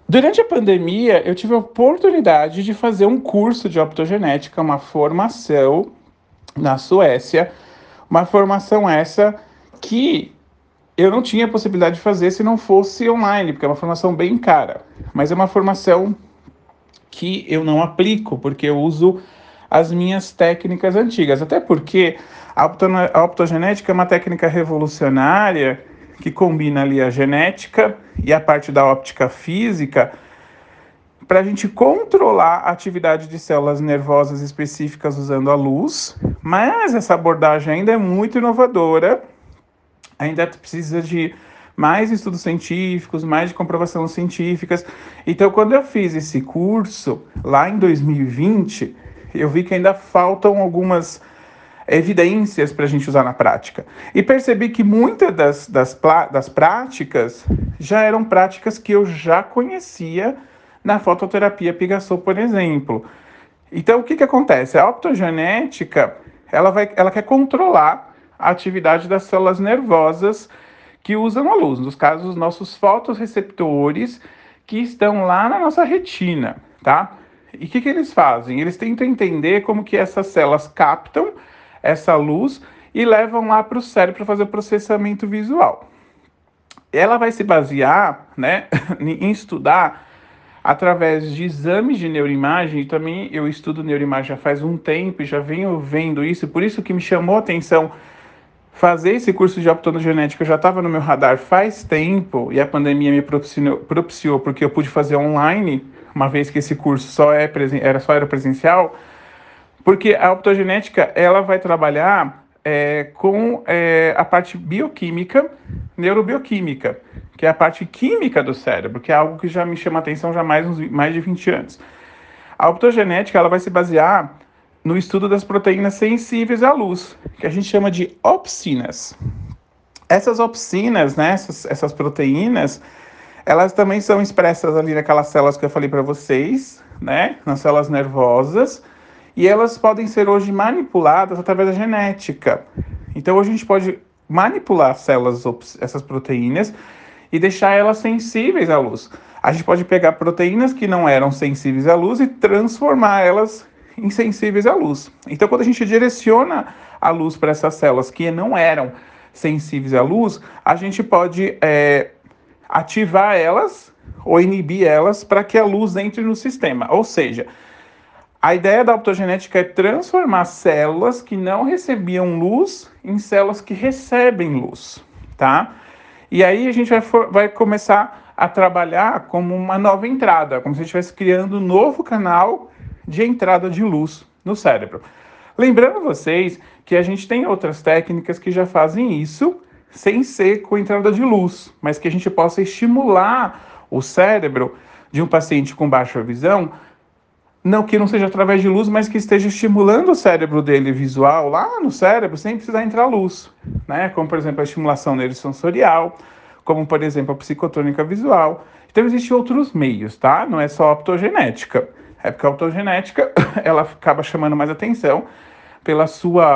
Durante a pandemia, eu tive a oportunidade de fazer um curso de optogenética, uma formação na Suécia, uma formação essa que eu não tinha possibilidade de fazer se não fosse online, porque é uma formação bem cara. Mas é uma formação que eu não aplico, porque eu uso as minhas técnicas antigas. Até porque a optogenética é uma técnica revolucionária que combina ali a genética e a parte da óptica física para a gente controlar a atividade de células nervosas específicas usando a luz, mas essa abordagem ainda é muito inovadora, ainda precisa de mais estudos científicos, mais de comprovação científicas. Então, quando eu fiz esse curso, lá em 2020, eu vi que ainda faltam algumas evidências para a gente usar na prática. E percebi que muitas das práticas já eram práticas que eu já conhecia na fototerapia Pigassot, por exemplo. Então, o que acontece? A optogenética, ela quer controlar a atividade das células nervosas que usam a luz, nos casos, os nossos fotorreceptores que estão lá na nossa retina, tá? E o que eles fazem? Eles tentam entender como que essas células captam essa luz e levam lá para o cérebro para fazer o processamento visual. Ela vai se basear, né, em estudar através de exames de neuroimagem, e também eu estudo neuroimagem já faz um tempo e já venho vendo isso, por isso que me chamou a atenção fazer esse curso de optogenética. Eu já estava no meu radar faz tempo e a pandemia me propiciou porque eu pude fazer online, uma vez que esse curso só era presencial, porque a optogenética ela vai trabalhar com a parte bioquímica, neurobioquímica, que é a parte química do cérebro, que é algo que já me chama a atenção já mais de 20 anos. A optogenética ela vai se basear no estudo das proteínas sensíveis à luz, que a gente chama de opsinas. Essas opsinas, né, essas proteínas, elas também são expressas ali naquelas células que eu falei para vocês, né, nas células nervosas, e elas podem ser hoje manipuladas através da genética. Então hoje a gente pode manipular essas proteínas e deixar elas sensíveis à luz. A gente pode pegar proteínas que não eram sensíveis à luz e transformar elas em sensíveis à luz. Então, quando a gente direciona a luz para essas células que não eram sensíveis à luz, a gente pode ativar elas ou inibir elas para que a luz entre no sistema. Ou seja, a ideia da optogenética é transformar células que não recebiam luz em células que recebem luz, tá? E aí a gente vai começar a trabalhar como uma nova entrada, como se estivesse criando um novo canal de entrada de luz no cérebro. Lembrando vocês que a gente tem outras técnicas que já fazem isso sem ser com entrada de luz, mas que a gente possa estimular o cérebro de um paciente com baixa visão, não que não seja através de luz, mas que esteja estimulando o cérebro dele visual lá no cérebro sem precisar entrar luz, né? Como por exemplo a estimulação neurosensorial, como por exemplo a psicotônica visual. Então existem outros meios, tá? Não é só a optogenética. É porque a optogenética ela acaba chamando mais atenção pela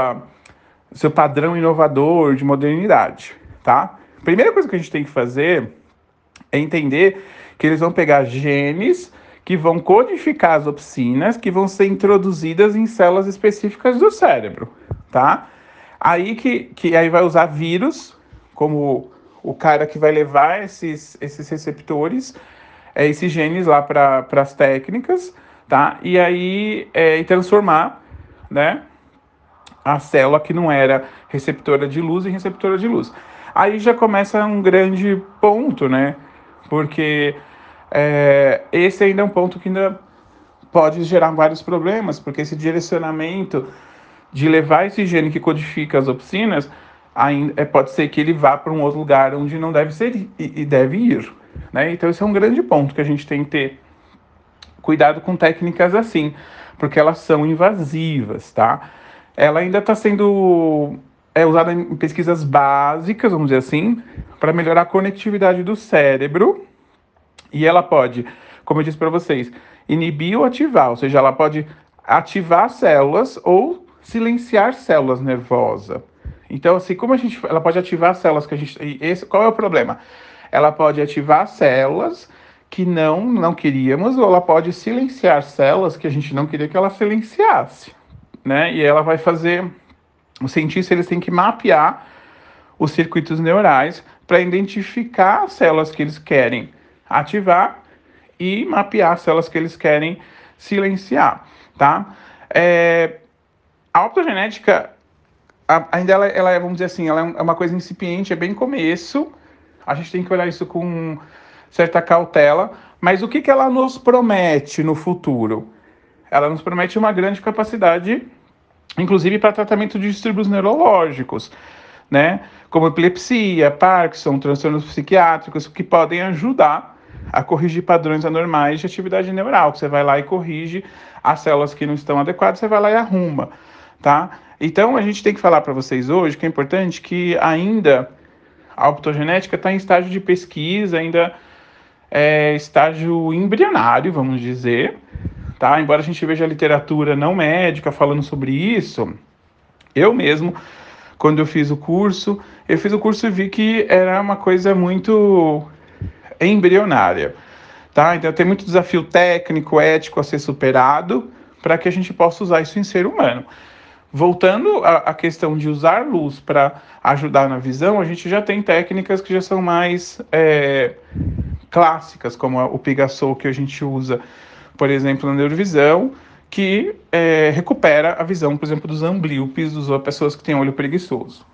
seu padrão inovador de modernidade, tá? A primeira coisa que a gente tem que fazer é entender que eles vão pegar genes que vão codificar as opsinas que vão ser introduzidas em células específicas do cérebro, tá? Aí que aí vai usar vírus como o cara que vai levar esses receptores, esses genes lá para as técnicas, tá? E aí e transformar, né, a célula que não era receptora de luz em receptora de luz. Aí já começa um grande ponto, né? Porque esse ainda é um ponto que ainda pode gerar vários problemas, porque esse direcionamento de levar esse gene que codifica as opsinas, ainda, pode ser que ele vá para um outro lugar onde não deve ser e deve ir. Né? Então esse é um grande ponto que a gente tem que ter cuidado com técnicas assim, porque elas são invasivas, tá? Ela ainda está sendo usada em pesquisas básicas, vamos dizer assim, para melhorar a conectividade do cérebro. E ela pode, como eu disse para vocês, inibir ou ativar, ou seja, ela pode ativar células ou silenciar células nervosas. Então, assim, ela pode ativar células que a gente. Qual é o problema? Ela pode ativar células que não queríamos, ou ela pode silenciar células que a gente não queria que ela silenciasse, né? E ela vai fazer, os cientistas eles têm que mapear os circuitos neurais para identificar as células que eles querem ativar e mapear as células que eles querem silenciar, tá? A optogenética ainda ela é, vamos dizer assim, ela é uma coisa incipiente, é bem começo. A gente tem que olhar isso com certa cautela. Mas o que ela nos promete no futuro? Ela nos promete uma grande capacidade, inclusive para tratamento de distúrbios neurológicos, né? Como epilepsia, Parkinson, transtornos psiquiátricos, que podem ajudar a corrigir padrões anormais de atividade neural. Você vai lá e corrige as células que não estão adequadas, você vai lá e arruma, tá? Então, a gente tem que falar para vocês hoje que é importante que ainda a optogenética está em estágio de pesquisa, ainda é estágio embrionário, vamos dizer, tá? Embora a gente veja a literatura não médica falando sobre isso, eu mesmo, quando eu fiz o curso e vi que era uma coisa muito embrionária, tá? Então tem muito desafio técnico, ético a ser superado para que a gente possa usar isso em ser humano. Voltando à questão de usar luz para ajudar na visão, a gente já tem técnicas que já são mais clássicas, como o Pigassol que a gente usa, por exemplo, na neurovisão, que recupera a visão, por exemplo, dos amblíopes, das pessoas que têm olho preguiçoso.